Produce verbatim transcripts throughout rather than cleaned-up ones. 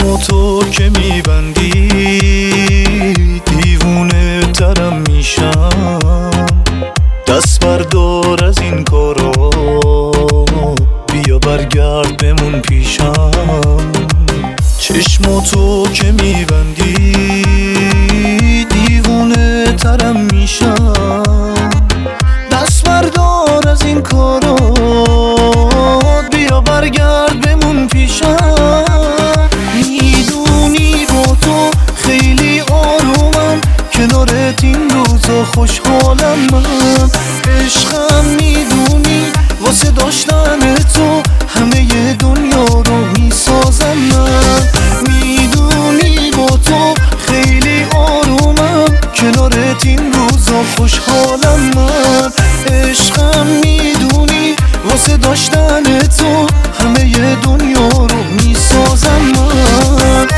چشم تو که میبندی دیوونه ترم میشم. دست بردار از این کارا، بیا برگرد بمون پیشم. چشم تو که میبندی دیوونه ترم میشم. دست بردار از این کارا، بیا برگرد بمون پیشم. میدونی با تو خیلی آرومم، کنارت این روزا خوشحالم من. عشقم میدونی واسه داشتن تو همه دنیا رو میسازم من. میدونی با تو خیلی آرومم، کنارت این روزا خوشحالم من. عشقم میدونی واسه داشتن تو همه دنیا رو میسازم من.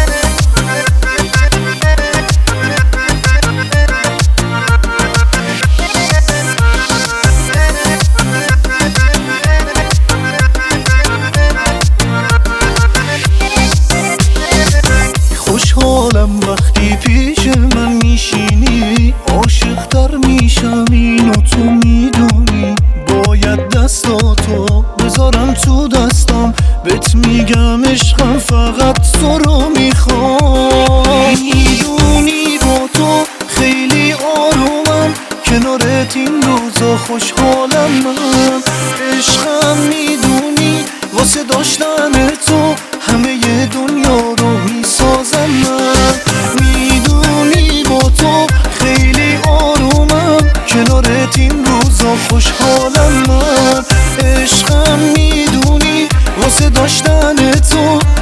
خوشحالم وقتی پیش من میشینی، عاشق‌تر میشم اینو تو میدونی. باید دستاتو بذارم تو دستم، بهت میگم عشقم فقط تو رو میخوام. میدونی با تو خیلی آرومم، کنارت این روزا خوشحالم من. عشقم میدونی واسه داشتن تو همه دنیا رو میسازم من. میدونی با تو خیلی آرومم، کنارت این روزا خوشحالم من. عشقم میدونی واسه داشتن تو